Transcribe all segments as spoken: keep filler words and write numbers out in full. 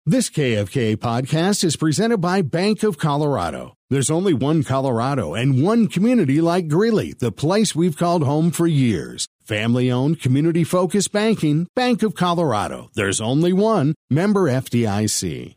This K F K podcast is presented by Bank of Colorado. There's only one Colorado and one community like Greeley, the place we've called home for years. Family-owned, community-focused banking, Bank of Colorado. There's only one. Member F D I C.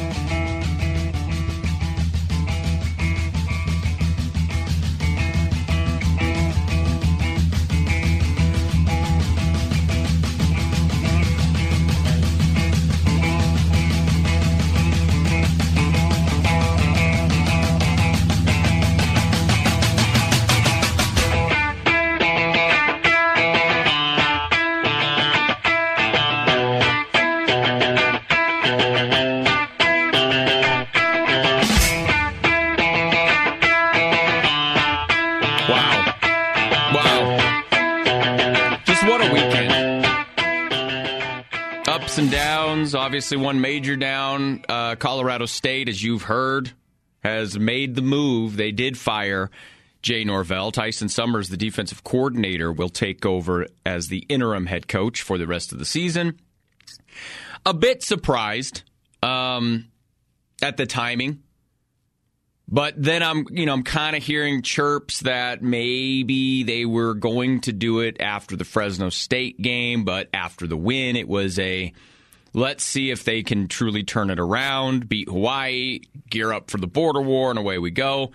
And downs, obviously one major down. Uh, Colorado State, as you've heard, has made the move. They did fire Jay Norvell. Tyson Summers, the defensive coordinator, will take over as the interim head coach for the rest of the season. A bit surprised um, at the timing. But then I'm, you know, I'm kind of hearing chirps that maybe they were going to do it after the Fresno State game, but after the win, it was a let's see if they can truly turn it around, beat Hawaii, gear up for the border war, and away we go.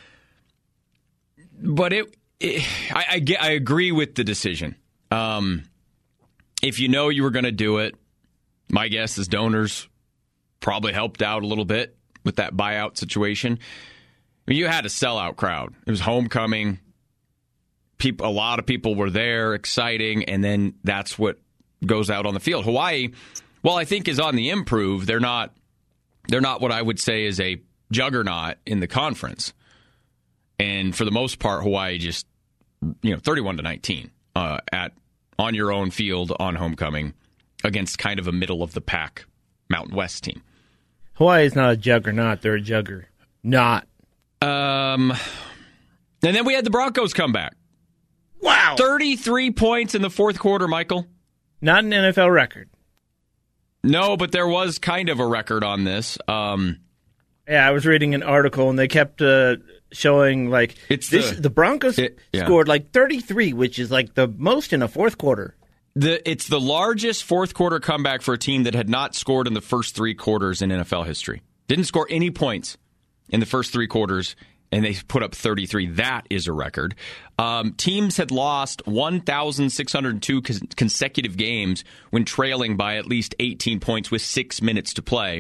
But it, it I, I get, I agree with the decision. Um, if you know you were going to do it, my guess is donors probably helped out a little bit with that buyout situation. I mean, you had a sellout crowd. It was homecoming. People, a lot of people were there, exciting, and then that's what goes out on the field. Hawaii, well, I think is on the improve. They're not. They're not what I would say is a juggernaut in the conference. And for the most part, Hawaii just, you know, thirty-one to nineteen uh, at on your own field on homecoming against kind of a middle of the pack Mountain West team. Hawaii is not a juggernaut; they're a jugger. Not. Um, and then we had the Broncos come back. Wow, thirty-three points in the fourth quarter, Michael. Not an N F L record. No, but there was kind of a record on this. Um, yeah, I was reading an article, and they kept uh, showing like it's this, the, the Broncos it, yeah. scored like thirty-three, which is like the most in a fourth quarter. The it's the largest fourth quarter comeback for a team that had not scored in the first three quarters in N F L history. Didn't score any points in the first three quarters, and they put up thirty-three. That is a record. Um, teams had lost one thousand six hundred two con- consecutive games when trailing by at least eighteen points with six minutes to play.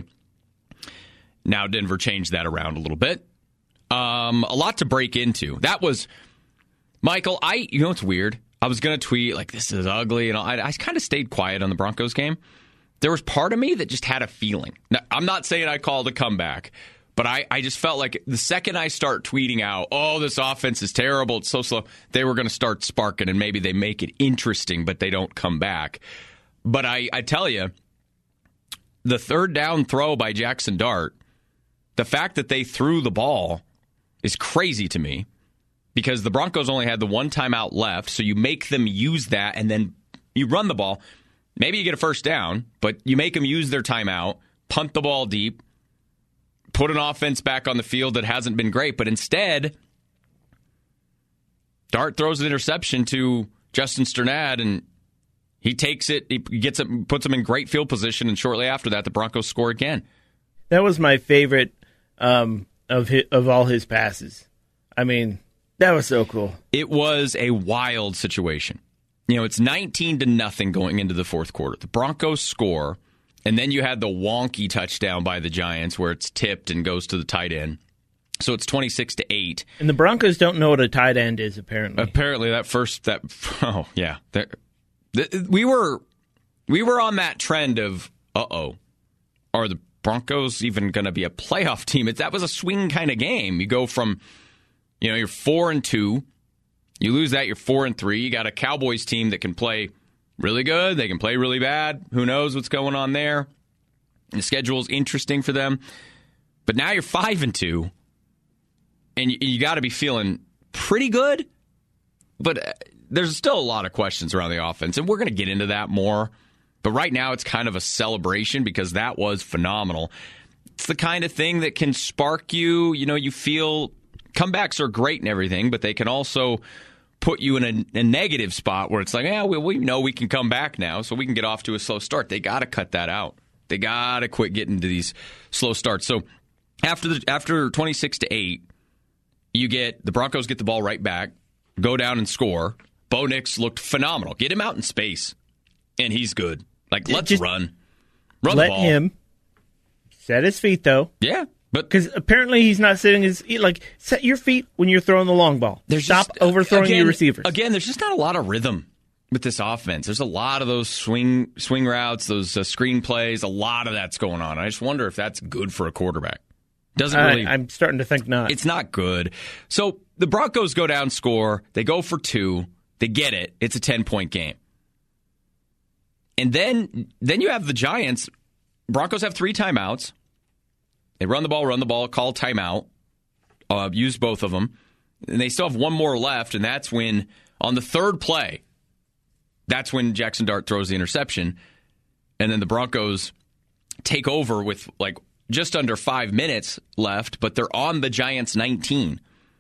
Now Denver changed that around a little bit. Um, a lot to break into. That was, Michael, I, you know what's weird? I was going to tweet, like, this is ugly, and I, I kind of stayed quiet on the Broncos game. There was part of me that just had a feeling. Now, I'm not saying I called a comeback, but I, I just felt like the second I start tweeting out, oh, this offense is terrible, it's so slow, they were going to start sparking, and maybe they make it interesting, but they don't come back. But I, I tell you, the third down throw by Jackson Dart, the fact that they threw the ball is crazy to me because the Broncos only had the one timeout left, so you make them use that, and then you run the ball. Maybe you get a first down, but you make them use their timeout, punt the ball deep, put an offense back on the field that hasn't been great, but instead, Dart throws an interception to Justin Sternad, and he takes it, he gets it, puts him in great field position, and shortly after that, the Broncos score again. That was my favorite um, of his, of all his passes. I mean, that was so cool. It was a wild situation. You know, it's nineteen to nothing going into the fourth quarter. The Broncos score, and then you had the wonky touchdown by the Giants where it's tipped and goes to the tight end. So it's twenty-six to eight. And the Broncos don't know what a tight end is, apparently. Apparently, that first, that oh, yeah. We were, we were on that trend of, uh-oh, are the Broncos even going to be a playoff team? That was a swing kind of game. You go from, you know, you're four and two. You lose that, you're four and three. You got a Cowboys team that can play really good. They can play really bad. Who knows what's going on there? The schedule's interesting for them. But now you're five and two, and you, you got to be feeling pretty good. But there's still a lot of questions around the offense, and we're going to get into that more. But right now it's kind of a celebration because that was phenomenal. It's the kind of thing that can spark you. You know, you feel comebacks are great and everything, but they can also put you in a, a negative spot where it's like, yeah, we, we know we can come back now, so we can get off to a slow start. They got to cut that out. They got to quit getting to these slow starts. So after the, after twenty-six to eight, you get the Broncos get the ball right back, go down and score. Bo Nix looked phenomenal. Get him out in space, and he's good. Like, let's Just run. Run let the ball. him set his feet, though. Yeah. But because apparently he's not sitting his like set your feet when you're throwing the long ball. Stop just, overthrowing again, your receivers. Again, there's just not a lot of rhythm with this offense. There's a lot of those swing swing routes, those uh, screen plays. A lot of that's going on. I just wonder if that's good for a quarterback. Doesn't really. I, I'm starting to think not. It's not good. So the Broncos go down, score. They go for two. They get it. It's a ten-point game. And then then you have the Giants. Broncos have three timeouts. They run the ball, run the ball, call timeout, uh, use both of them. And they still have one more left, and that's when, on the third play, that's when Jackson Dart throws the interception. And then the Broncos take over with like just under five minutes left, but they're on the Giants' nineteen.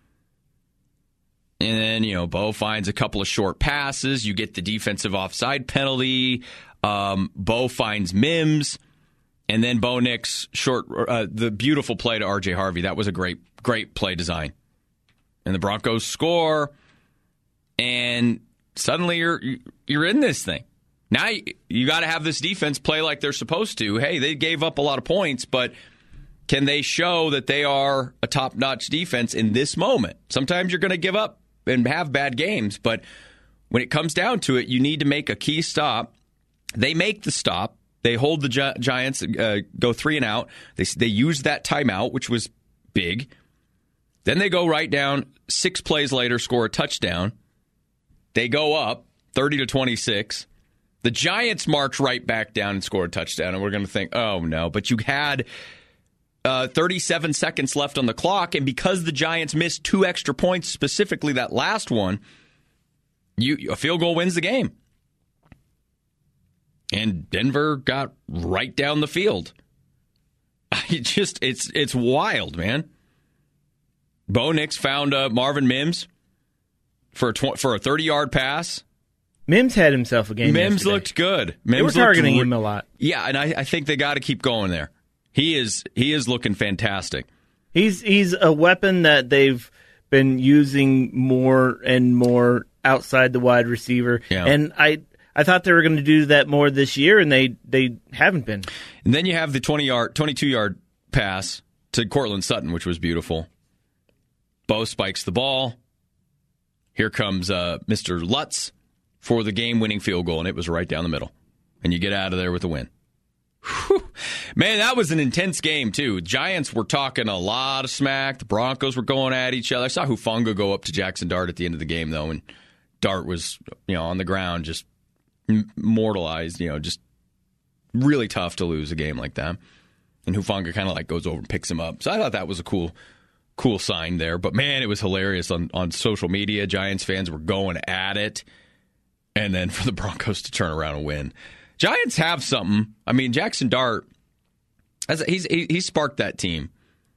And then, you know, Bo finds a couple of short passes. You get the defensive offside penalty. Um, Bo finds Mims. And then Bo Nix, short, uh, the beautiful play to R J Harvey. That was a great, great play design. And the Broncos score, and suddenly you're you're in this thing. Now you, you got to have this defense play like they're supposed to. Hey, they gave up a lot of points, but can they show that they are a top-notch defense in this moment? Sometimes you're going to give up and have bad games, but when it comes down to it, you need to make a key stop. They make the stop. They hold the Gi- Giants, uh, go three and out. They they use that timeout, which was big. Then they go right down. Six plays later, score a touchdown. They go up thirty to twenty-six. The Giants march right back down and score a touchdown, and we're going to think, oh no. But you had uh, thirty-seven seconds left on the clock, and because the Giants missed two extra points, specifically that last one, you a field goal wins the game. And Denver got right down the field. It just it's it's wild, man. Bo Nix found uh, Marvin Mims for a tw- for a thirty-yard pass. Mims had himself a game. Mims yesterday. looked good. Mims they were targeting re- him a lot. Yeah, and I, I think they got to keep going there. He is he is looking fantastic. He's he's a weapon that they've been using more and more outside the wide receiver. Yeah. And I. I thought they were going to do that more this year, and they, they haven't been. And then you have the twenty-yard, twenty-two-yard pass to Cortland Sutton, which was beautiful. Bo spikes the ball. Here comes uh, Mister Lutz for the game-winning field goal, and it was right down the middle. And you get out of there with a win. Whew. Man, that was an intense game, too. Giants were talking a lot of smack. The Broncos were going at each other. I saw Hufanga go up to Jackson Dart at the end of the game, though, and Dart was, you know, on the ground just mortalized, you know, just really tough to lose a game like that. And Hufanga kind of like goes over and picks him up. So I thought that was a cool, cool sign there. But man, it was hilarious on, on social media. Giants fans were going at it. And then for the Broncos to turn around and win. Giants have something. I mean, Jackson Dart, as he's he, he sparked that team.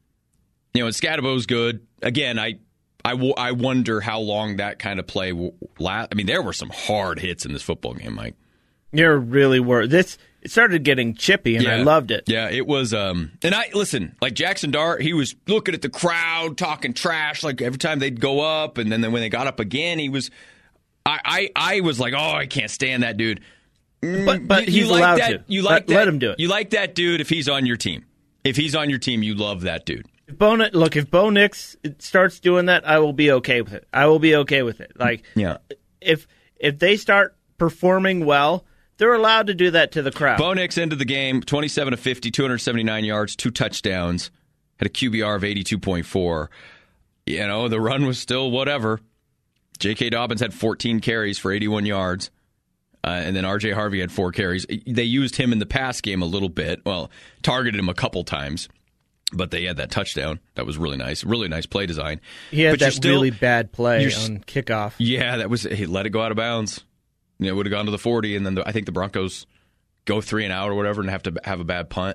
You know, and Scadabo's good. Again, I I, w- I wonder how long that kind of play will last. I mean, there were some hard hits in this football game, Mike. There really were. This it started getting chippy, and yeah. I loved it. Yeah, it was. Um, and I listen, like Jackson Dart, he was looking at the crowd, talking trash, like every time they'd go up, and then when they got up again, he was. I I, I was like, oh, I can't stand that dude. But but you, he's you like allowed that, to. You let, like that, let him do it. You like that dude if he's on your team. If he's on your team, you love that dude. If Bo, look, if Bo Nix starts doing that, I will be okay with it. I will be okay with it. Like, yeah. if if they start performing well, they're allowed to do that to the crowd. Bo Nix ended the game twenty-seven of fifty, two hundred seventy-nine yards, two touchdowns, had a Q B R of eighty-two point four. You know, the run was still whatever. J K. Dobbins had fourteen carries for eighty-one yards. Uh, and then R J Harvey had four carries. They used him in the pass game a little bit. Well, targeted him a couple times. But they had that touchdown. That was really nice. Really nice play design. He had but that still, really bad play you're, on kickoff. Yeah, that was. He let it go out of bounds. You know, it would have gone to the forty, and then the, I think the Broncos go three and out or whatever and have to have a bad punt.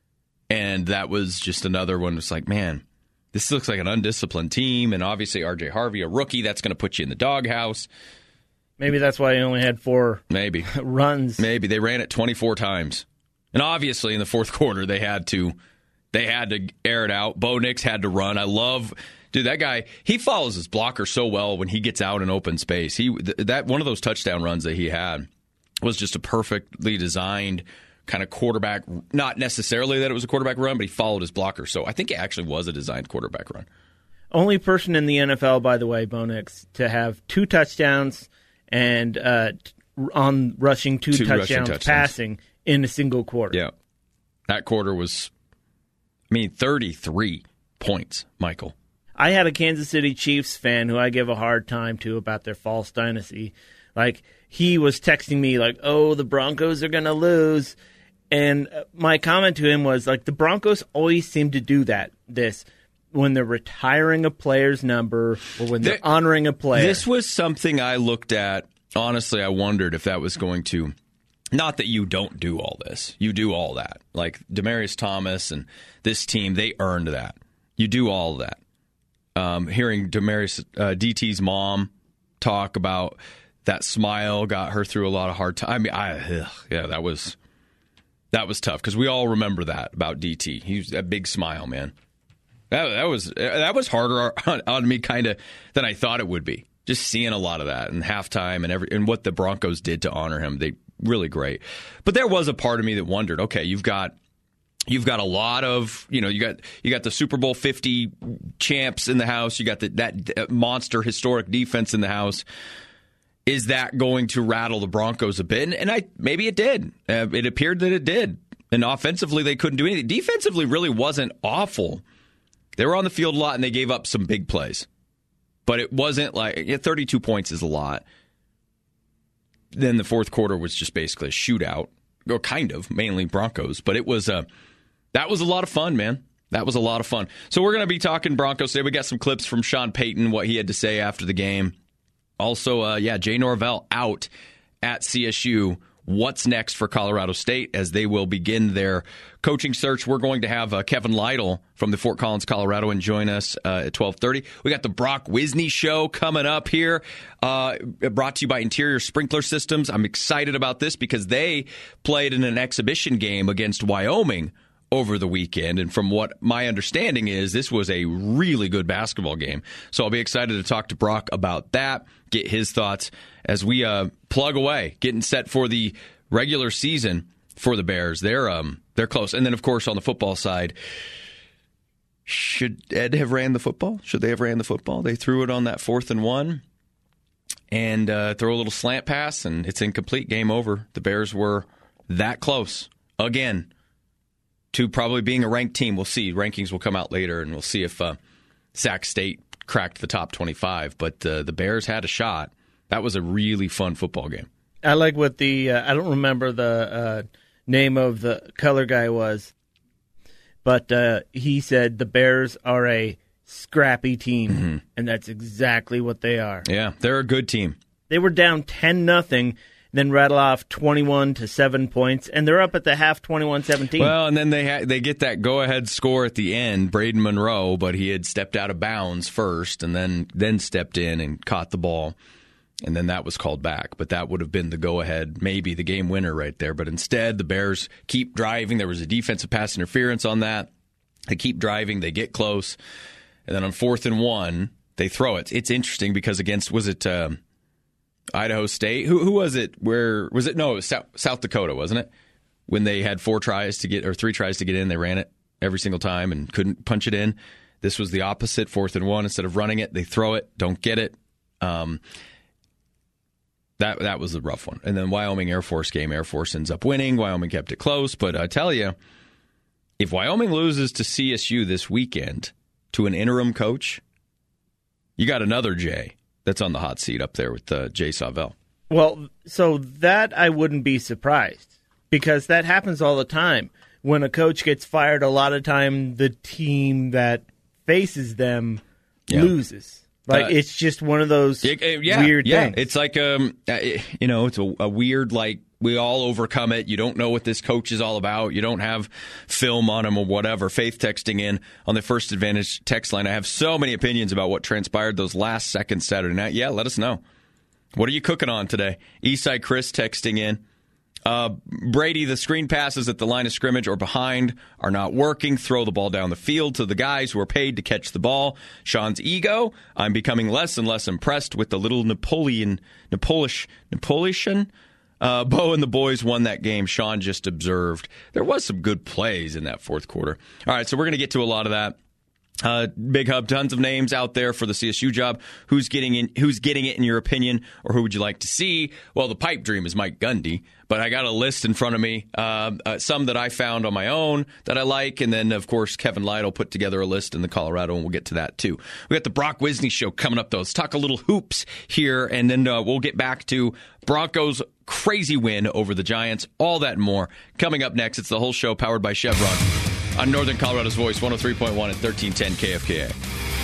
And that was just another one. It's like, man, this looks like an undisciplined team. And obviously R J Harvey, a rookie, that's going to put you in the doghouse. Maybe that's why he only had four Maybe. runs. Maybe. They ran it twenty-four times. And obviously in the fourth quarter, they had to they had to air it out. Bo Nix had to run. I love, dude, that guy, he follows his blocker so well when he gets out in open space. He that one of those touchdown runs that he had was just a perfectly designed kind of quarterback, not necessarily that it was a quarterback run, but he followed his blocker. So I think it actually was a designed quarterback run. Only person in the N F L, by the way, Bo Nix, to have two touchdowns and uh, on rushing two, two touchdowns, rushing touchdowns passing in a single quarter. Yeah. That quarter was, I mean, thirty-three points, Michael. I had a Kansas City Chiefs fan who I give a hard time to about their false dynasty. Like, he was texting me like, oh, the Broncos are going to lose. And my comment to him was, like, the Broncos always seem to do that, this, when they're retiring a player's number or when they're there, honoring a player. This was something I looked at. Honestly, I wondered if that was going to, not that you don't do all this. You do all that. Like Demaryius Thomas and this team, they earned that. You do all of that. Um, hearing Demaryius, uh, D T's mom talk about that smile got her through a lot of hard time. I mean, I, ugh, yeah, that was that was tough because we all remember that about D T. He was a big smile, man. That, that was that was harder on, on me kind of than I thought it would be. Just seeing a lot of that and halftime and every and what the Broncos did to honor him, they really great. But there was a part of me that wondered, okay, you've got you've got a lot of, you know, you got you got the Super Bowl fifty champs in the house, you got the, that monster historic defense in the house. Is that going to rattle the Broncos a bit? And, and I maybe it did. Uh, it appeared that it did. And offensively, they couldn't do anything. Defensively, really wasn't awful. They were on the field a lot, and they gave up some big plays. But it wasn't like yeah, thirty-two points is a lot. Then the fourth quarter was just basically a shootout, or kind of, mainly Broncos. But it was a that was a lot of fun, man. That was a lot of fun. So we're going to be talking Broncos today. We got some clips from Sean Payton, what he had to say after the game. Also, uh, yeah, Jay Norvell out at C S U. What's next for Colorado State as they will begin their coaching search? We're going to have uh, Kevin Lytle from the Fort Collins, Colorado, and join us uh, at twelve thirty. We got the Brock Wisney Show coming up here, uh, brought to you by Interior Sprinkler Systems. I'm excited about this because they played in an exhibition game against Wyoming over the weekend, and from what my understanding is, this was a really good basketball game. So I'll be excited to talk to Brock about that, get his thoughts as we uh, plug away, getting set for the regular season for the Bears. They're um they're close. And then, of course, on the football side, should Ed have ran the football? Should they have ran the football? They threw it on that fourth and one and uh, throw a little slant pass, and it's incomplete. Game over. The Bears were that close again to probably being a ranked team. We'll see. Rankings will come out later, and we'll see if uh, Sac State cracked the top twenty-five. But uh, the Bears had a shot. That was a really fun football game. I like what the, uh, I don't remember the uh, name of the color guy was, but uh, he said the Bears are a scrappy team, mm-hmm. and that's exactly what they are. Yeah, they're a good team. They were down ten nothing. Then rattle off twenty-one to seven points, and they're up at the half twenty-one seventeen. Well, and then they ha- they get that go-ahead score at the end, Braden Monroe, but he had stepped out of bounds first and then then stepped in and caught the ball, and then that was called back. But that would have been the go-ahead, maybe the game winner right there. But instead, the Bears keep driving. There was a defensive pass interference on that. They keep driving. They get close. And then on fourth and one, they throw it. It's interesting because against, was it... Um, Idaho State. Who who was it? Where was it? No, it was South, South Dakota, wasn't it? When they had four tries to get or three tries to get in, they ran it every single time and couldn't punch it in. This was the opposite. Fourth and one, instead of running it, they throw it, don't get it. Um, that that was the rough one. And then Wyoming Air Force game. Air Force ends up winning. Wyoming kept it close, but I tell you, if Wyoming loses to C S U this weekend to an interim coach, you got another Jay that's on the hot seat up there with uh, Jay Savell. Well, so that I wouldn't be surprised because that happens all the time. When a coach gets fired, a lot of time the team that faces them yeah. loses. Like, Uh, it's just one of those it, it, yeah, weird yeah. things. It's like, um, uh, it, you know, it's a, a weird, like, we all overcome it. You don't know what this coach is all about. You don't have film on him or whatever. Faith texting in on the First Advantage text line. I have so many opinions about what transpired those last seconds Saturday night. Yeah, let us know. What are you cooking on today? Eastside Chris texting in. Uh, Brady, the screen passes at the line of scrimmage or behind are not working. Throw the ball down the field to the guys who are paid to catch the ball. Sean's ego. I'm becoming less and less impressed with the little Napoleon, Napolish, Napolitan. Uh, Bo and the boys won that game. Sean just observed. There was some good plays in that fourth quarter. All right, so we're going to get to a lot of that. Uh, Big Hub, tons of names out there for the C S U job. Who's getting in? Who's getting it in your opinion, or who would you like to see? Well, the pipe dream is Mike Gundy, but I got a list in front of me. Uh, uh, some that I found on my own that I like, and then of course Kevin Lytle put together a list in the Colorado, and we'll get to that too. We got the Brock Wisney show coming up though. Let's talk a little hoops here, and then uh, we'll get back to Broncos' crazy win over the Giants. All that and more coming up next. It's the whole show powered by Chevron. On Northern Colorado's Voice, one oh three point one and thirteen ten K F K A.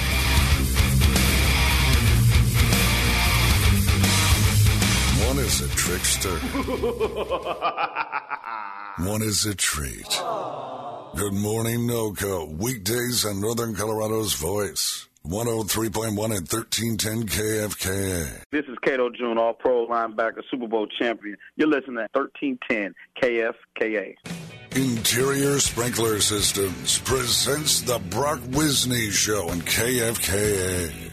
One is a trickster. One is a treat. Good morning, NoCo. Weekdays on Northern Colorado's Voice. one oh three point one and thirteen ten K F K A. This is Cato June, all-pro linebacker, Super Bowl champion. You're listening to thirteen ten K F K A. Interior Sprinkler Systems presents the Brock Wisney Show on K F K A.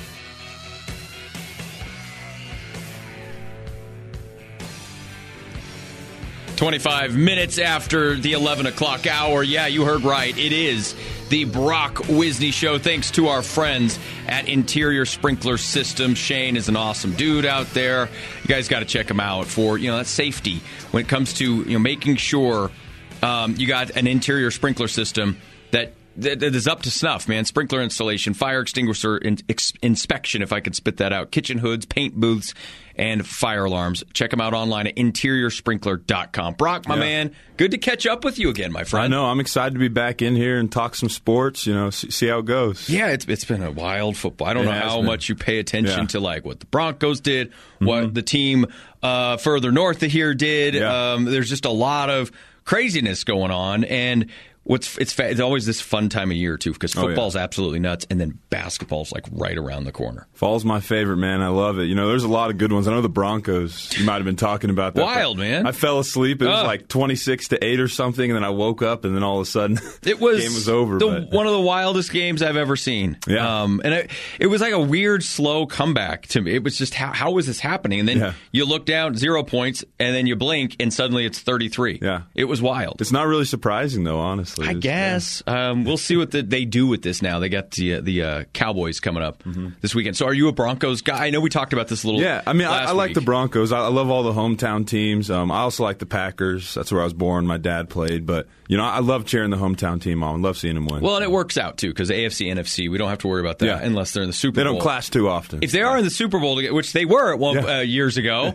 twenty-five minutes after the eleven o'clock hour. Yeah, you heard right. It is the Brock Wisney Show. Thanks to our friends at Interior Sprinkler Systems. Shane is an awesome dude out there. You guys got to check him out for, you know, that safety when it comes to, you know, making sure um, you got an interior sprinkler system that that is up to snuff, man. Sprinkler installation, fire extinguisher in, ex, inspection, if I could spit that out, kitchen hoods, paint booths, and fire alarms. Check them out online at interior sprinkler dot com. Brock, my yeah. man, good to catch up with you again, my friend. I know. I'm excited to be back in here and talk some sports, you know, see, see how it goes. Yeah, it's it's been a wild football. I don't it know how been. much you pay attention yeah. to, like, what the Broncos did, mm-hmm. what the team uh, further north of here did. Yeah. Um, there's just a lot of craziness going on, and What's it's it's always this fun time of year too, because football's oh, yeah. absolutely nuts, and then basketball's like right around the corner. Fall's my favorite, man. I love it. You know, there's a lot of good ones. I know the Broncos. You might have been talking about that. Wild, man. I fell asleep. It was uh, like twenty-six to eight or something, and then I woke up, and then all of a sudden, it was the game was over. The, but. One of the wildest games I've ever seen. Yeah, um, and it, it was like a weird, slow comeback to me. It was just how how was this happening? And then yeah. you look down, zero points, and then you blink, and suddenly it's thirty-three. Yeah, it was wild. It's not really surprising, though. Honestly, I it's, guess. Yeah. Um, we'll see what the, they do with this now. They got the uh, the uh, Cowboys coming up mm-hmm. this weekend. So are you a Broncos guy? I know we talked about this a little Yeah, I mean, I, I like week. the Broncos. I, I love all the hometown teams. Um, I also like the Packers. That's where I was born. My dad played. But, you know, I love cheering the hometown team on. I love seeing them win. Well, and it works out, too, because A F C, N F C, we don't have to worry about that yeah. unless they're in the Super they Bowl. They don't clash too often. If they are in the Super Bowl, which they were at one yeah. uh, years ago,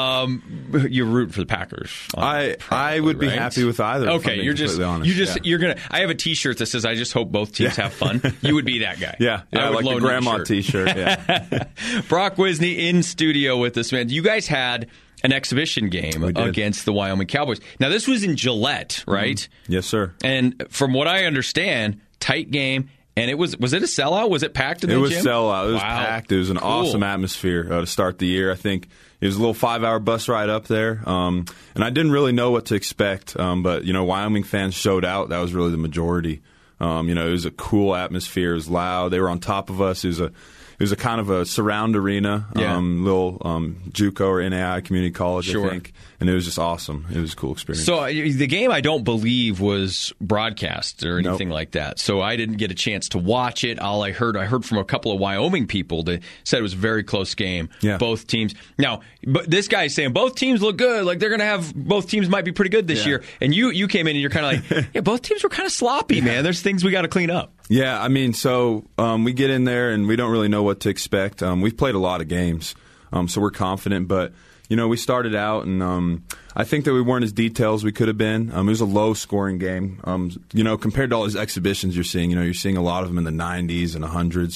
um, you root for the Packers. I probably, I would be right? happy with either. Okay, you're just honest. you just yeah. you're gonna. I have a T-shirt that says "I just hope both teams yeah. have fun." You would be that guy. Yeah, yeah, I would like loan the grandma you a T-shirt. Yeah. Brock Wisney in studio with us, man. You guys had an exhibition game against the Wyoming Cowboys. Now, this was in Gillette, right? Mm-hmm. Yes, sir. And from what I understand, tight game. And it was was it a sellout? Was it packed in the gym? It was gym? sellout. It was wow. packed. It was an cool. awesome atmosphere uh, to start the year. I think it was a little five-hour bus ride up there. Um, and I didn't really know what to expect. Um, but, you know, Wyoming fans showed out. That was really the majority. Um, you know, it was a cool atmosphere. It was loud. They were on top of us. It was a It was a kind of a surround arena, yeah. um, little um, JUCO or N A I community college, sure. I think, and it was just awesome. It was a cool experience. So uh, the game, I don't believe, was broadcast or anything nope. like that. So I didn't get a chance to watch it. All I heard, I heard from a couple of Wyoming people that said it was a very close game. Yeah. Both teams. Now, but this guy's saying both teams look good. Like they're going to have both teams might be pretty good this yeah. year. And you you came in and you're kind of like, yeah, both teams were kind of sloppy, yeah. man. There's things we got to clean up. Yeah, I mean, so um, we get in there and we don't really know what to expect. Um, we've played a lot of games, um, so we're confident. But, you know, we started out, and um, I think that we weren't as detailed as we could have been. Um, it was a low-scoring game. Um, you know, compared to all these exhibitions you're seeing, you know, you're seeing a lot of them in the nineties and the hundreds.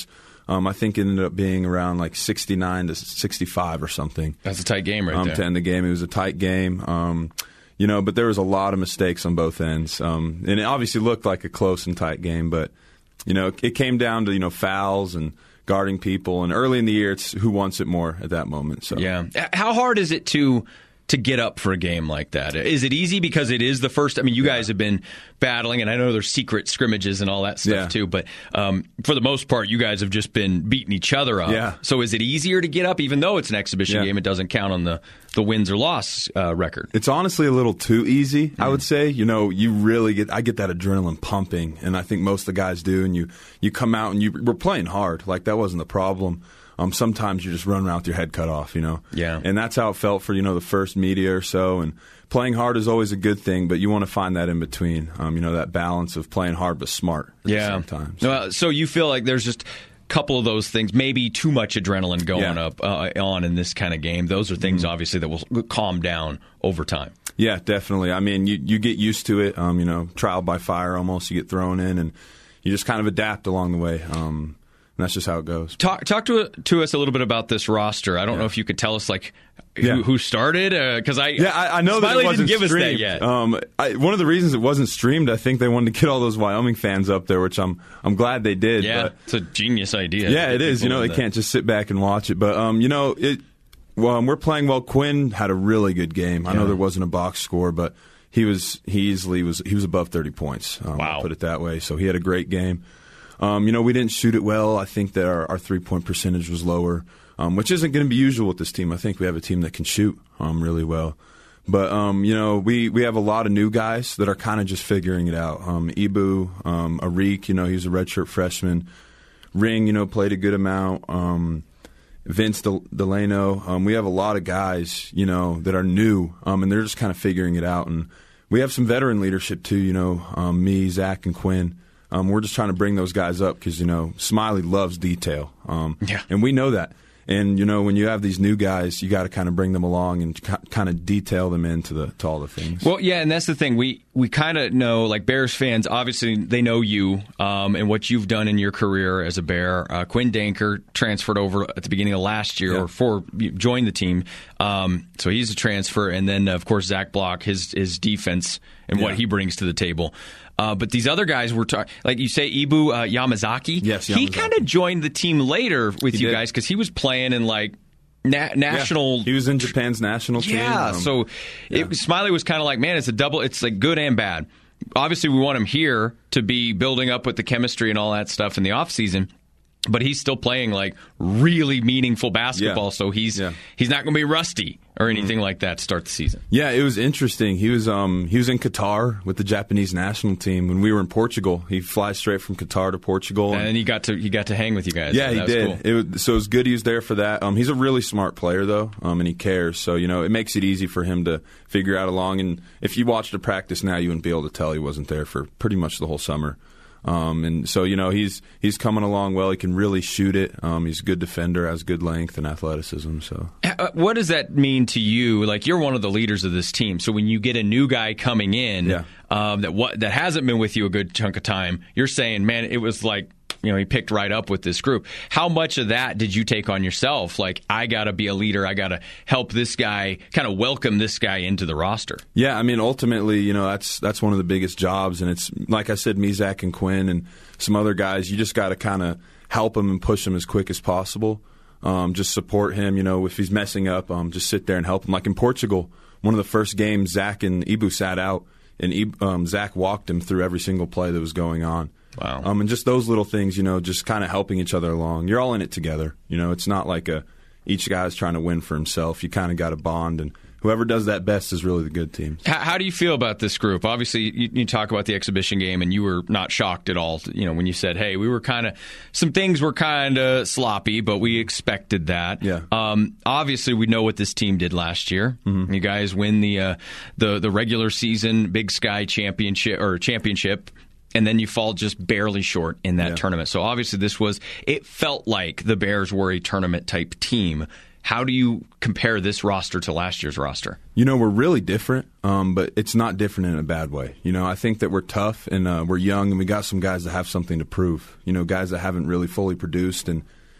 Um, I think it ended up being around like sixty-nine to sixty-five or something. That's a tight game right um, there. To end the game. It was a tight game. Um, you know, but there was a lot of mistakes on both ends. Um, and it obviously looked like a close and tight game, but, you know, it came down to, you know, fouls and guarding people. And early in the year, it's who wants it more at that moment. So yeah. How hard is it to to get up for a game like that? Is it easy because it is the first? I mean, you guys have been battling, and I know there's secret scrimmages and all that stuff yeah. too, but um, for the most part, you guys have just been beating each other up. Yeah. So is it easier to get up, even though it's an exhibition yeah. game? It doesn't count on the, the wins or loss uh, record. It's honestly a little too easy, mm. I would say. You know, you really get, I get that adrenaline pumping, and I think most of the guys do, and you, you come out and you, we're playing hard. Like, that wasn't the problem. Um, sometimes you just run around with your head cut off, you know. Yeah. And that's how it felt for, you know, the first media or so. And playing hard is always a good thing, but you want to find that in between, um, you know, that balance of playing hard but smart at yeah. the same time. So. Uh, so you feel like there's just a couple of those things, maybe too much adrenaline going yeah. up uh, on in this kind of game. Those are things, mm-hmm. obviously, that will calm down over time. Yeah, definitely. I mean, you, you get used to it, um, you know, trial by fire almost. You get thrown in, and you just kind of adapt along the way. Um And that's just how it goes. Talk talk to to us a little bit about this roster. I don't yeah. know if you could tell us like who, yeah. who started because uh, I yeah I, I know Smiley that it wasn't didn't give streamed. us that yet. Um, I, one of the reasons it wasn't streamed, I think they wanted to get all those Wyoming fans up there, which I'm I'm glad they did. Yeah, but, it's a genius idea. Yeah, it is. You know, they that. can't just sit back and watch it. But um, you know, it. Well, um, we're playing well. Quinn had a really good game. I yeah. know there wasn't a box score, but he was he easily was he was above thirty points. Um, wow, I'll put it that way. So he had a great game. Um, you know, we didn't shoot it well. I think that our, our three-point percentage was lower, um, which isn't going to be usual with this team. I think we have a team that can shoot um, really well. But, um, you know, we, we have a lot of new guys that are kind of just figuring it out. Um, Ibu, um, Arik, you know, he's a redshirt freshman. Ring, you know, played a good amount. Um, Vince Del- Delano. Um, we have a lot of guys, you know, that are new, um, and they're just kind of figuring it out. And we have some veteran leadership, too, you know, um, me, Zach, and Quinn. Um, we're just trying to bring those guys up because, you know, Smiley loves detail. Um, yeah. And we know that. And, you know, when you have these new guys, you got to kind of bring them along and ca- kind of detail them into the to all the things. Well, yeah, and that's the thing. We we kind of know, like Bears fans, obviously they know you um, and what you've done in your career as a Bear. Uh, Quinn Danker transferred over at the beginning of last year yeah. or for joined the team. Um, so he's a transfer. And then, of course, Zach Block, his, his defense and yeah. what he brings to the table. Uh, but these other guys were talking, like you say, Ibu uh, Yamazaki. Yes, Yamazaki. He kind of joined the team later with he you did. guys because he was playing in like na- national. Yeah. He was in Japan's national team. Yeah, um, so yeah. It, Smiley was kind of like, man, it's a double. It's like good and bad. Obviously, we want him here to be building up with the chemistry and all that stuff in the off season. But he's still playing like really meaningful basketball, yeah. so he's yeah. he's not going to be rusty or anything mm-hmm. like that to start the season. Yeah, it was interesting. He was um he was in Qatar with the Japanese national team when we were in Portugal. He flies straight from Qatar to Portugal, and, and he got to he got to hang with you guys. Yeah, so he that was did. Cool. It was, so it was good he was there for that. Um, he's a really smart player though, um, and he cares. So you know, it makes it easy for him to figure out along. And if you watched the practice now, you wouldn't be able to tell he wasn't there for pretty much the whole summer. Um, and so, you know, he's he's coming along well. He can really shoot it. Um, he's a good defender, has good length and athleticism. So, what does that mean to you? Like, you're one of the leaders of this team. So when you get a new guy coming in yeah. um, that what that hasn't been with you a good chunk of time, you're saying, man, it was like, you know, he picked right up with this group. How much of that did you take on yourself? Like, I got to be a leader. I got to help this guy, kind of welcome this guy into the roster. Yeah, I mean, ultimately, you know, that's that's one of the biggest jobs. And it's, like I said, me, Zach, and Quinn and some other guys, you just got to kind of help him and push him as quick as possible. Um, just support him, you know, if he's messing up, um, just sit there and help him. Like in Portugal, one of the first games, Zach and Ibu sat out, and um, Zach walked him through every single play that was going on. Wow. Um, and just those little things, you know, just kind of helping each other along. You're all in it together. You know, it's not like a each guy's trying to win for himself. You kind of got to bond, and whoever does that best is really the good team. How, how do you feel about this group? Obviously, you, you talk about the exhibition game, and you were not shocked at all, you know, when you said, hey, we were kind of, some things were kind of sloppy, but we expected that. Yeah. Um, obviously, we know what this team did last year. Mm-hmm. You guys win the, uh, the the regular season Big Sky championship or championship. And then you fall just barely short in that yeah. tournament. So obviously this was, it felt like the Bears were a tournament type team. How do you compare this roster to last year's roster? You know, we're really different, um, but it's not different in a bad way. You know, I think that we're tough and uh, we're young, and we got some guys that have something to prove. You know, guys that haven't really fully produced, and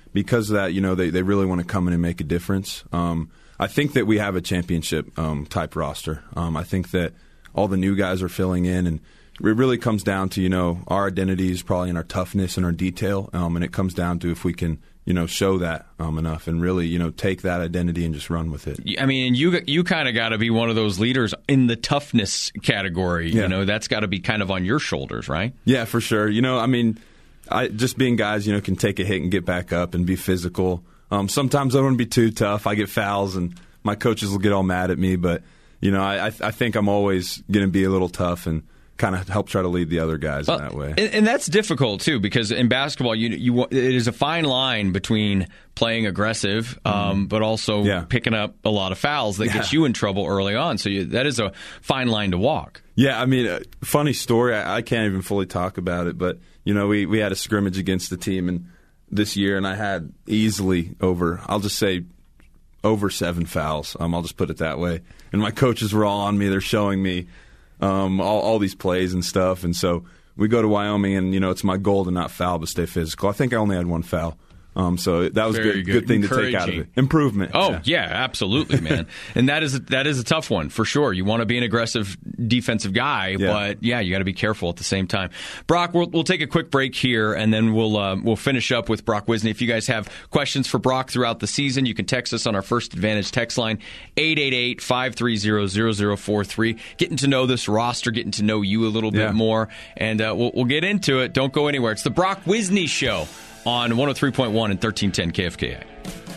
because of that, you know, they, they really want to come in and make a difference. Um, I think that we have a championship um, type roster. Um, I think that all the new guys are filling in, and it really comes down to, you know, our identity is probably in our toughness and our detail, um, and it comes down to if we can, you know, show that um, enough and really, you know, take that identity and just run with it. I mean, you you kind of got to be one of those leaders in the toughness category. Yeah. You know, that's got to be kind of on your shoulders, right? Yeah, for sure. You know, I mean, I just being guys, you know, can take a hit and get back up and be physical. Um, sometimes I don't want to be too tough. I get fouls and my coaches will get all mad at me, but, you know, I, I think I'm always going to be a little tough and kind of help try to lead the other guys well, in that way. And, and that's difficult, too, because in basketball, you, you it is a fine line between playing aggressive, um, mm. but also yeah. picking up a lot of fouls that yeah. gets you in trouble early on. So you, that is a fine line to walk. Yeah, I mean, uh, funny story. I, I can't even fully talk about it, but, you know, we, we had a scrimmage against the team and this year, and I had easily over, I'll just say, over seven fouls. Um, I'll just put it that way. And my coaches were all on me. They're showing me Um, all, all these plays and stuff, and so we go to Wyoming, and you know it's my goal to not foul but stay physical. I think I only had one foul, um, so that was a good, good. good thing to take out of it. Improvement. Oh yeah, yeah absolutely, man. And that is a, that is a tough one for sure. You want to be an aggressive defensive guy, yeah. but yeah, you got to be careful at the same time. Brock, we'll, we'll take a quick break here, and then we'll uh, we'll finish up with Brock Wisney. If you guys have questions for Brock throughout the season, you can text us on our First Advantage text line eight eight eight, five three zero, zero zero four three. Getting to know this roster, getting to know you a little bit yeah. more, and uh, we'll, we'll get into it. Don't go anywhere. It's the Brock Wisney Show on one oh three point one and thirteen ten K F K A.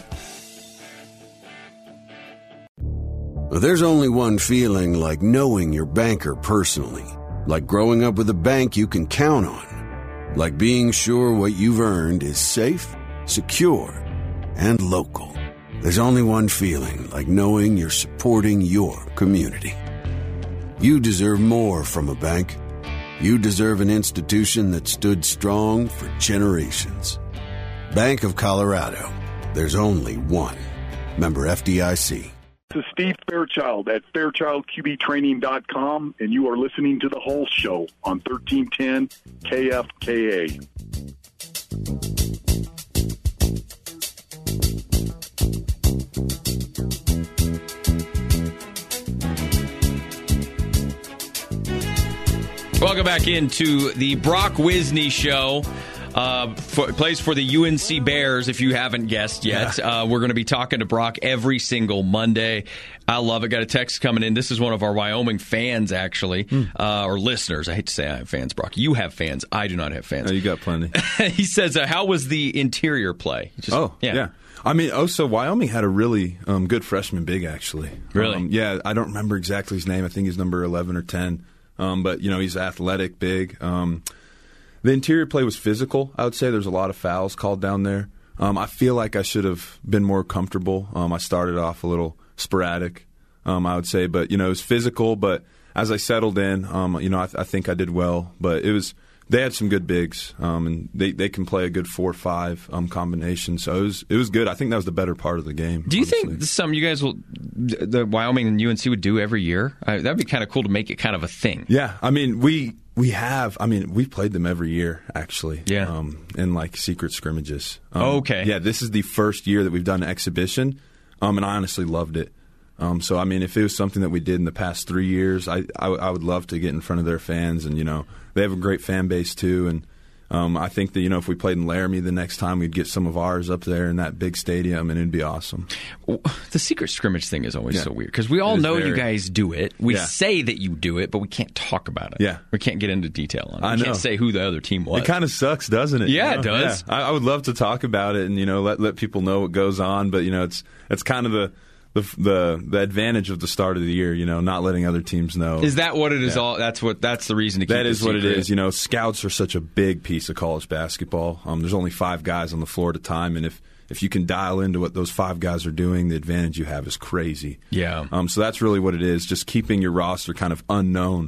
There's only one feeling like knowing your banker personally, like growing up with a bank you can count on, like being sure what you've earned is safe, secure, and local. There's only one feeling like knowing you're supporting your community. You deserve more from a bank. You deserve an institution that stood strong for generations. Bank of Colorado. There's only one. Member F D I C. This is Steve Fairchild at Fairchild Q B Training dot com, and you are listening to The Whole Show on thirteen ten K F K A. Welcome back into the Brock Wisney Show. Uh, for, plays for the U N C Bears, if you haven't guessed yet. Yeah. Uh, we're going to be talking to Brock every single Monday. I love it. Got a text coming in. This is one of our Wyoming fans, actually, mm. uh, or listeners. I hate to say I have fans, Brock. You have fans. I do not have fans. Oh, you got plenty. He says, uh, how was the interior play? Just, oh, yeah. yeah. I mean, oh, so Wyoming had a really um, good freshman big, actually. Really? Um, yeah, I don't remember exactly his name. I think he's number eleven or ten. Um, but, you know, he's athletic, big. Um The interior play was physical, I would say. There's a lot of fouls called down there. Um, I feel like I should have been more comfortable. Um, I started off a little sporadic, um, I would say. But, you know, it was physical. But as I settled in, um, you know, I, th- I think I did well. But it was they had some good bigs, um, and they, they can play a good four or five um, combination. So it was it was good. I think that was the better part of the game. Do you honestly. think this is something you guys will, the Wyoming and U N C would do every year? Uh, that'd be kind of cool to make it kind of a thing. Yeah, I mean, we we have. I mean, we've played them every year, actually. Yeah. Um, in like secret scrimmages. Um, oh, okay. Yeah, this is the first year that we've done an exhibition, um, and I honestly loved it. Um, so, I mean, if it was something that we did in the past three years, I, I, I would love to get in front of their fans. And, you know, they have a great fan base, too. And um, I think that, you know, if we played in Laramie the next time, we'd get some of ours up there in that big stadium, and it'd be awesome. The secret scrimmage thing is always yeah. so weird because we all know very, you guys do it. We yeah. say that you do it, but we can't talk about it. Yeah. We can't get into detail on it. I we know. can't say who the other team was. It kind of sucks, doesn't it? Yeah, you know? it does. Yeah. I, I would love to talk about it and, you know, let let people know what goes on. But, you know, it's it's kind of the The, the the advantage of the start of the year, you know, not letting other teams know. Is that what it is? Yeah. All that's what that's the reason to keep that is it what it secret. is. You know, scouts are such a big piece of college basketball. Um, there's only five guys on the floor at a time, and if if you can dial into what those five guys are doing, the advantage you have is crazy. Yeah. Um, so that's really what it is. Just keeping your roster kind of unknown.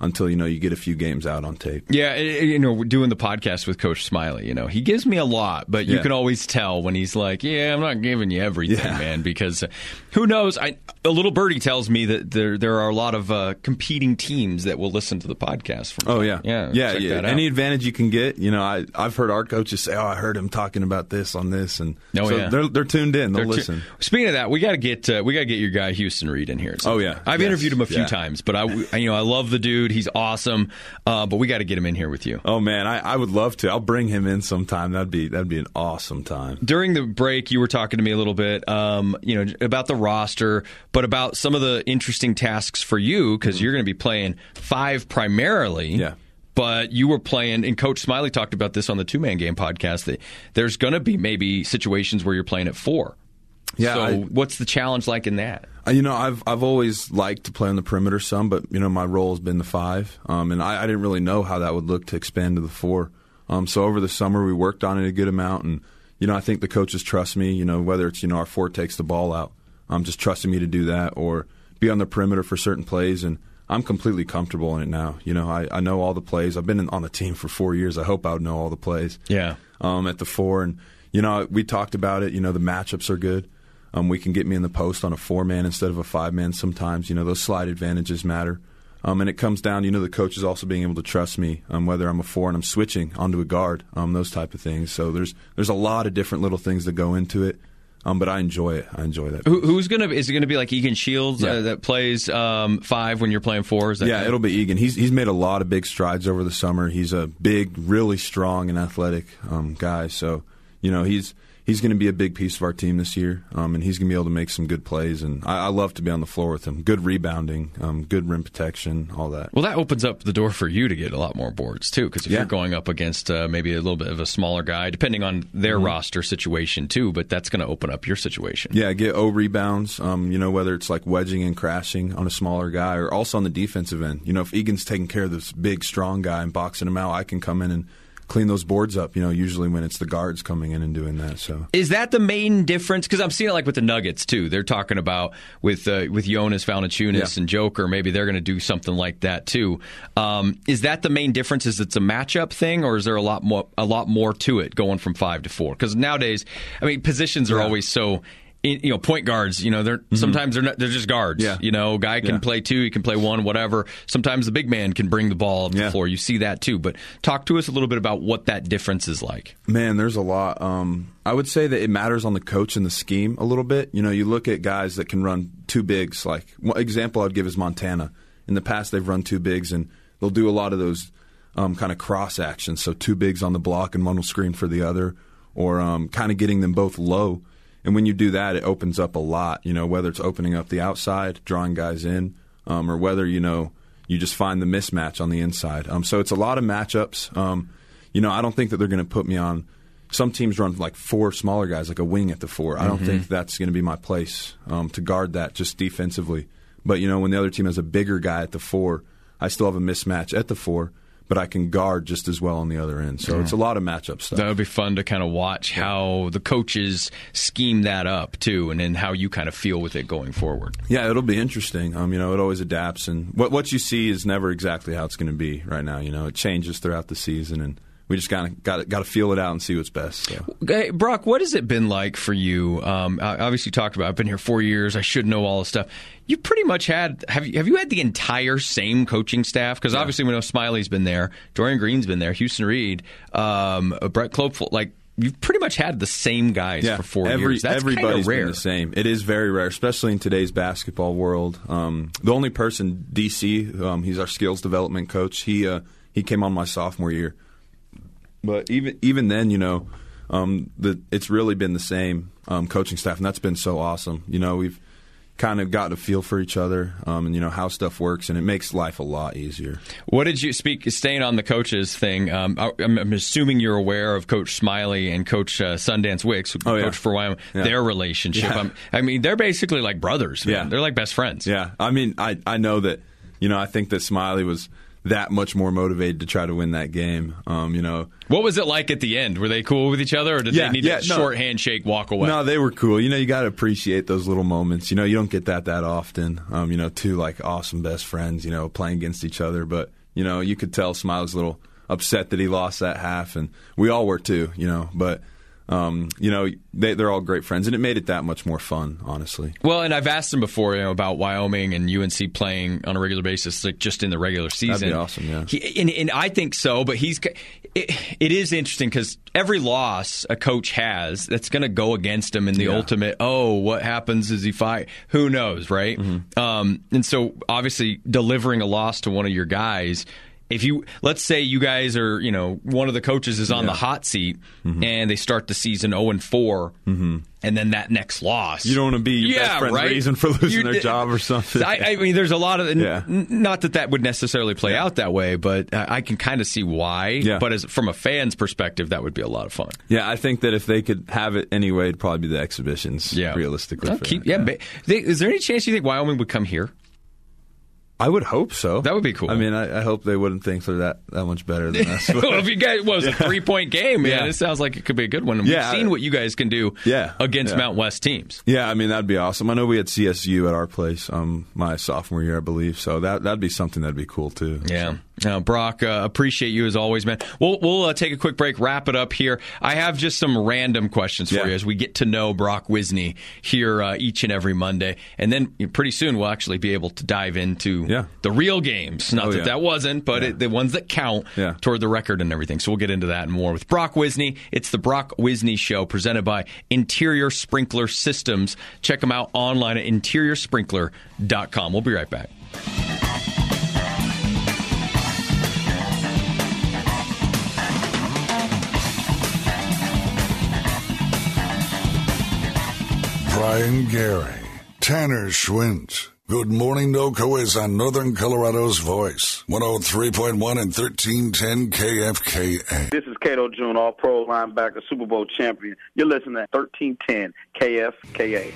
until, you know, you get a few games out on tape. Yeah, you know, doing the podcast with Coach Smiley, you know, he gives me a lot, but you yeah. can always tell when he's like, yeah, I'm not giving you everything, yeah. man, because uh, who knows? I, a little birdie tells me that there there are a lot of uh, competing teams that will listen to the podcast. From oh, yeah. Yeah, yeah, yeah. Any advantage you can get, you know, I, I've heard our coaches say, oh, I heard him talking about this on this, and oh, so yeah. they're, they're tuned in. They'll they're listen. Tu- Speaking of that, we got to get uh, we got to get your guy Houston Reed in here. Oh, yeah. I've yes. interviewed him a few yeah. times, but I, you know, I love the dude. He's awesome. Uh, but we got to get him in here with you. Oh man, I, I would love to. I'll bring him in sometime. That'd be that'd be an awesome time. During the break, you were talking to me a little bit, um, you know, about the roster, but about some of the interesting tasks for you because mm-hmm. you're going to be playing five primarily. Yeah. But you were playing, and Coach Smiley talked about this on the Two Man Game podcast, that there's going to be maybe situations where you're playing at four. Yeah. So I, what's the challenge like in that? You know, I've I've always liked to play on the perimeter some, but, you know, my role has been the five. Um, and I, I didn't really know how that would look to expand to the four. Um, so over the summer, we worked on it a good amount. And, you know, I think the coaches trust me, you know, whether it's, you know, our four takes the ball out, um, just trusting me to do that or be on the perimeter for certain plays. And I'm completely comfortable in it now. You know, I, I know all the plays. I've been in, on the team for four years. I hope I would know all the plays. Yeah. Um, at the four. And, you know, we talked about it. You know, the matchups are good. Um, we can get me in the post on a four-man instead of a five-man sometimes. You know, those slide advantages matter. Um, and it comes down, you know, the coaches also being able to trust me, um, whether I'm a four and I'm switching onto a guard, um, those type of things. So there's there's a lot of different little things that go into it. Um, but I enjoy it. I enjoy that. Who, who's gonna? Is it gonna be like Egan Shields yeah. uh, that plays um, five when you're playing four? Is that yeah, right? It'll be Egan. He's he's made a lot of big strides over the summer. He's a big, really strong and athletic um, guy. So you know he's he's going to be a big piece of our team this year, um, and he's going to be able to make some good plays. And I, I love to be on the floor with him. Good rebounding, um, good rim protection, all that. Well, that opens up the door for you to get a lot more boards, too, because if yeah. you're going up against uh, maybe a little bit of a smaller guy, depending on their mm-hmm. roster situation, too, but that's going to open up your situation. Yeah, get O rebounds, um, you know, whether it's like wedging and crashing on a smaller guy or also on the defensive end. You know, if Egan's taking care of this big, strong guy and boxing him out, I can come in and clean those boards up, you know, usually when it's the guards coming in and doing that. So is that the main difference? Because I'm seeing it like with the Nuggets, too. They're talking about with uh, with Jonas Valanciunas yeah. and Joker, maybe they're going to do something like that, too. Um, is that the main difference? Is it's a matchup thing, or is there a lot more a lot more to it going from five to four? Because nowadays, I mean, positions are yeah. always so... You know, point guards, you know, they're mm-hmm. sometimes they're not, they're just guards. Yeah. You know, guy can yeah. play two, he can play one, whatever. Sometimes the big man can bring the ball up yeah. the floor. You see that too. But talk to us a little bit about what that difference is like. Man, there's a lot. Um, I would say that it matters on the coach and the scheme a little bit. You know, you look at guys that can run two bigs. Like one example I'd give is Montana. In the past, they've run two bigs, and they'll do a lot of those um, kind of cross actions. So two bigs on the block, and one will screen for the other, or um, kind of getting them both low. And when you do that, it opens up a lot, you know, whether it's opening up the outside, drawing guys in, um, or whether, you know, you just find the mismatch on the inside. Um, so it's a lot of matchups. Um, you know, I don't think that they're going to put me on – some teams run like four smaller guys, like a wing at the four. I don't mm-hmm. think that's going to be my place um, to guard that just defensively. But, you know, when the other team has a bigger guy at the four, I still have a mismatch at the four, but I can guard just as well on the other end. So mm. it's a lot of matchup stuff. That would be fun to kind of watch how the coaches scheme that up, too, and then how you kind of feel with it going forward. Yeah, it'll be interesting. Um, you know, it always adapts, and what what you see is never exactly how it's going to be right now. You know, it changes throughout the season, and we just kind of got got to feel it out and see what's best. So. Hey, Brock, what has it been like for you? Um, I obviously talked about I've been here four years. I should know all this stuff. You pretty much had have you have you had the entire same coaching staff? Because yeah. obviously we know Smiley's been there, Dorian Green's been there, Houston Reed, um, Brett Klopfel. Like you've pretty much had the same guys yeah, for four every, years. That's everybody's rare. Been the same. It is very rare, especially in today's basketball world. Um, the only person, D C, um, he's our skills development coach. He uh, he came on my sophomore year. But even even then, you know, um, the, it's really been the same um, coaching staff, and that's been so awesome. You know, we've kind of gotten a feel for each other um, and, you know, how stuff works, and it makes life a lot easier. What did you speak, staying on the coaches thing, um, I'm, I'm assuming you're aware of Coach Smiley and Coach uh, Sundance Wicks, oh, Coach yeah. for Wyoming, yeah. their relationship. Yeah. I mean, they're basically like brothers. Man. Yeah. They're like best friends. Yeah. I mean, I, I know that, you know, I think that Smiley was that much more motivated to try to win that game. Um, you know, what was it like at the end? Were they cool with each other, or did yeah, they need yeah, a no. short handshake, walk away? No, they were cool. You know, you got to appreciate those little moments. You know, you don't get that that often. Um, you know, two like awesome best friends, you know, playing against each other. But You know, you could tell Smiley's a little upset that he lost that half, and we all were too, you know, but Um, you know, they, they're all great friends, and it made it that much more fun, honestly. Well, and I've asked him before, you know, about Wyoming and U N C playing on a regular basis, like just in the regular season. That'd be awesome, yeah. He, and, and I think so, but he's it, it is interesting because every loss a coach has that's going to go against him in the yeah. ultimate. Oh, what happens is he fight? Who knows, right? Mm-hmm. Um, and so, obviously, delivering a loss to one of your guys. If you let's say you guys are, you know, one of the coaches is on yeah. the hot seat mm-hmm. and they start the season oh and four, mm-hmm. and then that next loss, you don't want to be your yeah, best friend's right? reason for losing You're, their job or something. I, I mean, there's a lot of yeah. n- not that that would necessarily play yeah. out that way, but I can kind of see why. Yeah. But as from a fan's perspective, that would be a lot of fun. Yeah, I think that if they could have it anyway, it'd probably be the exhibitions. Yeah. realistically. I'll for keep, that. yeah, yeah. They, is there any chance you think Wyoming would come here? I would hope so. That would be cool. I mean, I, I hope they wouldn't think they're that, that much better than us. Well, if you guys well, it was yeah. a three-point game, man, yeah. it sounds like it could be a good one. And yeah, we've seen what you guys can do yeah, against yeah. Mount West teams. Yeah, I mean, that'd be awesome. I know we had C S U at our place um, my sophomore year, I believe, so that, that'd be something that'd be cool, too. Yeah. Now, Brock, uh, appreciate you as always, man. We'll, we'll uh, take a quick break, wrap it up here. I have just some random questions for yeah. you as we get to know Brock Wisney here uh, each and every Monday. And then pretty soon we'll actually be able to dive into yeah. the real games. Not oh, that yeah. that wasn't, but yeah. it, the ones that count yeah. toward the record and everything. So we'll get into that and more with Brock Wisney. It's the Brock Wisney Show presented by Interior Sprinkler Systems. Check them out online at interior sprinkler dot com. We'll be right back. Brian Gary, Tanner Schwint. Good Morning NoCo is on Northern Colorado's voice. one oh three point one and thirteen ten K F K A. This is Cato June, all-pro linebacker, Super Bowl champion. You're listening to thirteen ten K F K A.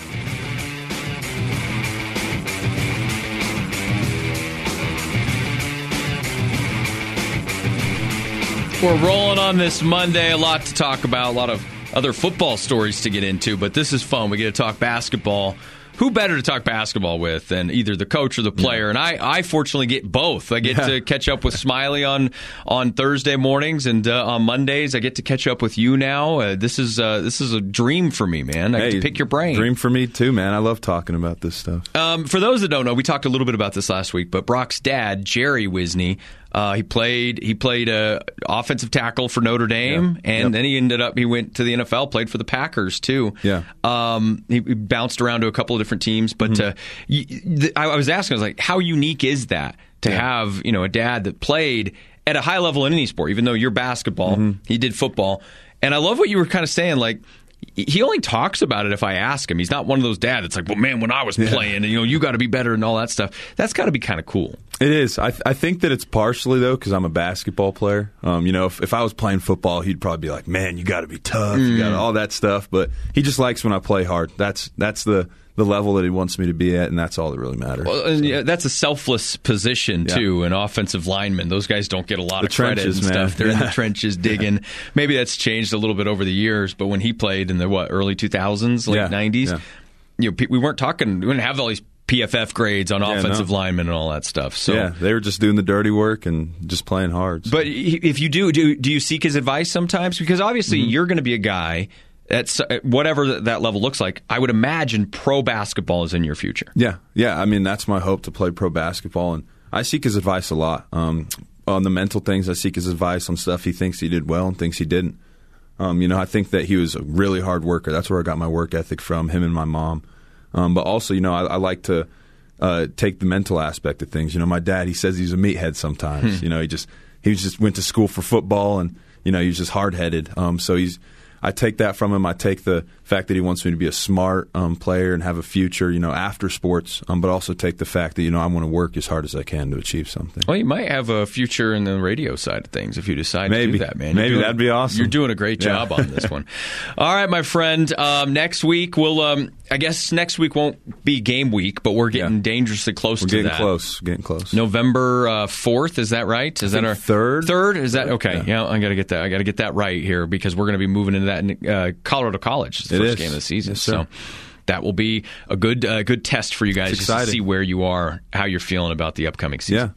We're rolling on this Monday. A lot to talk about, a lot of other football stories to get into, but this is fun. We get to talk basketball. Who better to talk basketball with than either the coach or the player? Yeah. And I, I fortunately get both. I get yeah. to catch up with Smiley on, on Thursday mornings, and uh, on Mondays I get to catch up with you now. Uh, this is uh, this is a dream for me, man. I hey, get to pick your brain. Dream for me too, man. I love talking about this stuff. Um, for those that don't know, we talked a little bit about this last week, but Brock's dad, Jerry Wisney, Uh, he played he played uh, offensive tackle for Notre Dame, yeah. and yep. then he ended up he went to the N F L, played for the Packers too. Yeah, um, he, he bounced around to a couple of different teams, but mm-hmm. uh, y- th- I, I was asking, I was like, how unique is that to yeah. have you know a dad that played at a high level in any sport, even though you're basketball, mm-hmm. he did football, and I love what you were kind of saying, like. He only talks about it if I ask him. He's not one of those dads that's like, well, man, when I was yeah. playing, and, you know, you got to be better and all that stuff. That's got to be kind of cool. It is. I, th- I think that it's partially, though, because I'm a basketball player. Um, you know, if, if I was playing football, he'd probably be like, man, you got to be tough. Mm. You got all that stuff. But he just likes when I play hard. That's that's the, the level that he wants me to be at, and that's all that really matters. Well, and so. yeah, that's a selfless position, too, yeah. an offensive lineman. Those guys don't get a lot the of credit trenches, and man. stuff. They're yeah. in the trenches digging. Yeah. Maybe that's changed a little bit over the years, but when he played in the, what, early two thousands, late yeah. nineties, yeah. you know, we weren't talking, we didn't have all these P F F grades on yeah, offensive no. linemen and all that stuff. So yeah, they were just doing the dirty work and just playing hard. So. But if you do, do, do you seek his advice sometimes? Because obviously mm-hmm. you're going to be a guy at whatever that level looks like. I would imagine pro basketball is in your future. Yeah, yeah. I mean, that's my hope, to play pro basketball, and I seek his advice a lot. Um, on the mental things, I seek his advice on stuff he thinks he did well and things he didn't. Um, you know, I think that he was a really hard worker. That's where I got my work ethic from, him and my mom. Um, but also, you know, I, I like to uh, take the mental aspect of things. You know, my dad, he says he's a meathead sometimes. Hmm. You know, he just he just went to school for football, and you know, he was just hard headed. Um, so he's. I take that from him. I take the fact that he wants me to be a smart um, player and have a future, you know, after sports, um, but also take the fact that, you know, I want to work as hard as I can to achieve something. Well, you might have a future in the radio side of things if you decide Maybe. to do that, man. You're Maybe doing, that'd be awesome. You're doing a great job yeah. on this one. All right, my friend. Um, next week, we'll, um, I guess next week won't be game week, but we're getting yeah. dangerously close we're to getting that. close. Getting close. November uh, fourth, is that right? Is I that our third? Third? Is that okay? Yeah, yeah I got to get that. I got to get that right here because we're going to be moving into that in uh, Colorado College. It's the it first is. game of the season. Yes, so that will be a good uh, good test for you guys just to see where you are, how you're feeling about the upcoming season. Yeah.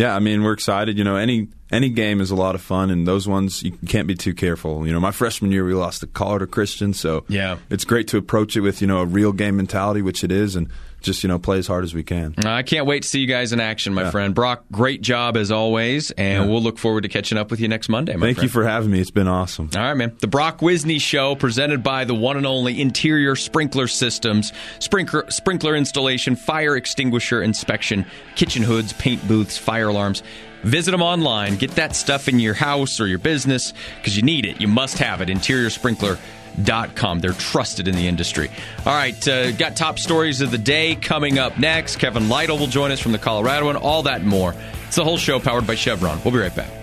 Yeah, I mean, we're excited. You know, any any game is a lot of fun, and those ones, you can't be too careful. You know, my freshman year, we lost to Colorado Christian, so yeah. it's great to approach it with, you know, a real game mentality, which it is, and just, you know, play as hard as we can. I can't wait to see you guys in action, my yeah. friend. Brock, great job as always, and yeah. we'll look forward to catching up with you next Monday, my Thank friend. you for having me. It's been awesome. All right, man. The Brock Wisney Show, presented by the one and only Interior Sprinkler Systems. Sprinkler, sprinkler installation, fire extinguisher inspection, kitchen hoods, paint booths, fire alarms. Visit them online. Get that stuff in your house or your business because you need it. You must have it. Interior Sprinkler dot com. They're trusted in the industry. All right, uh, got top stories of the day coming up next. Kevin Lytle will join us from the Coloradoan, all that and more. It's the whole show powered by Chevron. We'll be right back.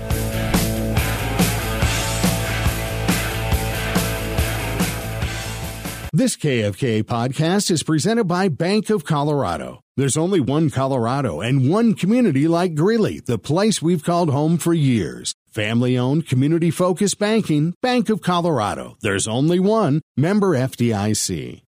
This K F K A podcast is presented by Bank of Colorado. There's only one Colorado and one community like Greeley, the place we've called home for years. Family-owned, community-focused banking, Bank of Colorado. There's only one. Member F D I C.